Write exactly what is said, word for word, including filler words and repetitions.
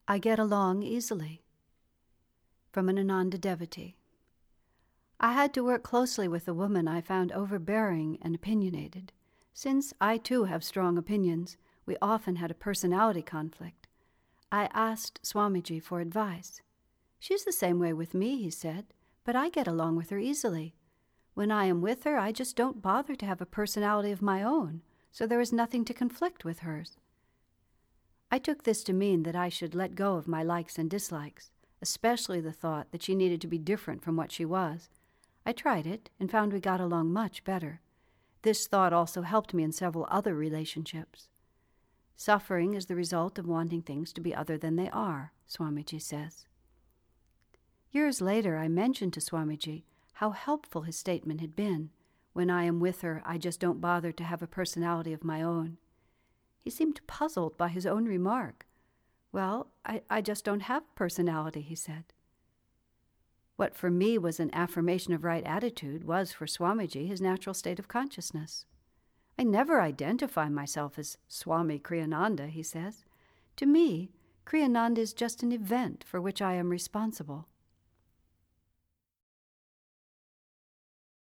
I get along easily. From an Ananda devotee. I had to work closely with a woman I found overbearing and opinionated. Since I too have strong opinions, we often had a personality conflict. I asked Swamiji for advice. She's the same way with me, he said, but I get along with her easily. When I am with her, I just don't bother to have a personality of my own, so there is nothing to conflict with hers. I took this to mean that I should let go of my likes and dislikes, especially the thought that she needed to be different from what she was. I tried it and found we got along much better. This thought also helped me in several other relationships. Suffering is the result of wanting things to be other than they are, Swamiji says. Years later, I mentioned to Swamiji how helpful his statement had been. When I am with her, I just don't bother to have a personality of my own. He seemed puzzled by his own remark. Well, I, I just don't have a personality, he said. What for me was an affirmation of right attitude was for Swamiji his natural state of consciousness. I never identify myself as Swami Kriyananda, he says. To me, Kriyananda is just an event for which I am responsible.